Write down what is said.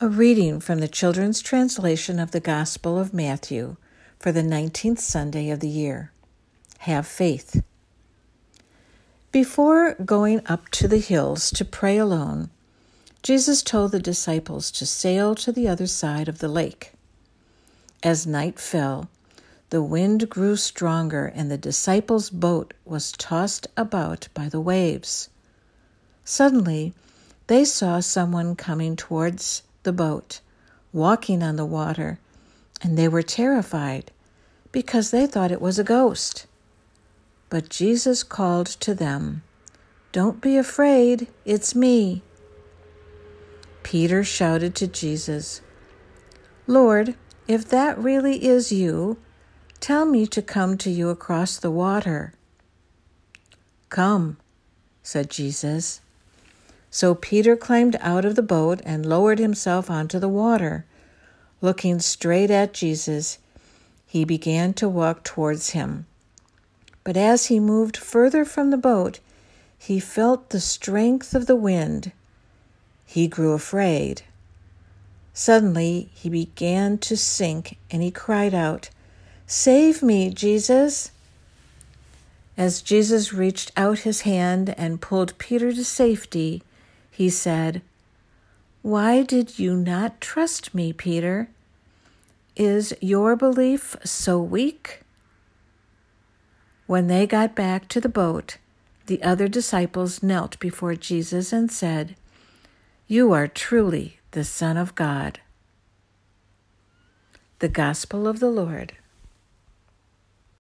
A reading from the Children's Translation of the Gospel of Matthew for the 19th Sunday of the year. Have faith. Before going up to the hills to pray alone, Jesus told the disciples to sail to the other side of the lake. As night fell, the wind grew stronger and the disciples' boat was tossed about by the waves. Suddenly, they saw someone coming towards the boat, walking on the water, and they were terrified because they thought it was a ghost. But Jesus called to them, "Don't be afraid, it's me." Peter shouted to Jesus, "Lord, if that really is you, tell me to come to you across the water." "Come," said Jesus. So Peter climbed out of the boat and lowered himself onto the water. Looking straight at Jesus, he began to walk towards him. But as he moved further from the boat, he felt the strength of the wind. He grew afraid. Suddenly, he began to sink, and he cried out, "Save me, Jesus!" As Jesus reached out his hand and pulled Peter to safety, he said, "Why did you not trust me, Peter? Is your belief so weak?" When they got back to the boat, the other disciples knelt before Jesus and said, "You are truly the Son of God." The Gospel of the Lord.